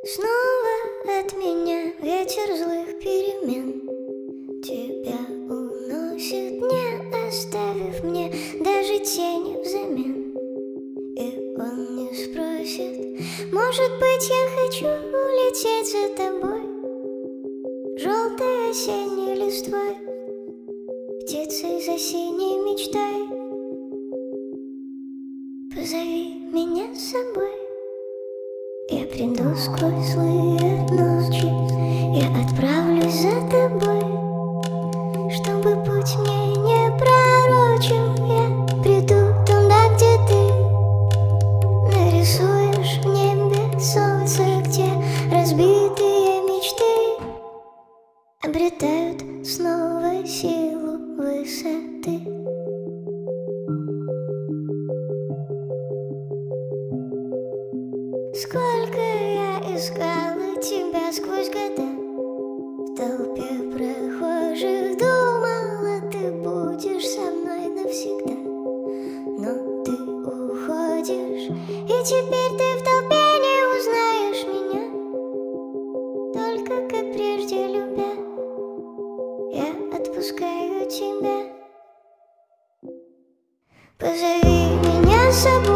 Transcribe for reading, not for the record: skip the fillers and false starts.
Снова от меня ветер злых перемен тебя уносит, не оставив мне даже тени взамен. И он не спросит, может быть, я хочу улететь за тобой, желтой осенней листвой, птицей за синей мечтой. Позови меня с собой. Я приду сквозь злые ночи, я отправлюсь за тобой, чтобы путь мне не пророчил. Я приду туда, где ты нарисуешь в небе солнце, где разбитые мечты обретают снова силу высоты. Сколько я искала тебя сквозь года, в толпе прохожих думала, ты будешь со мной навсегда. Но ты уходишь, и теперь ты в толпе не узнаешь меня. Только как прежде любя, я отпускаю тебя. Позови меня с собой.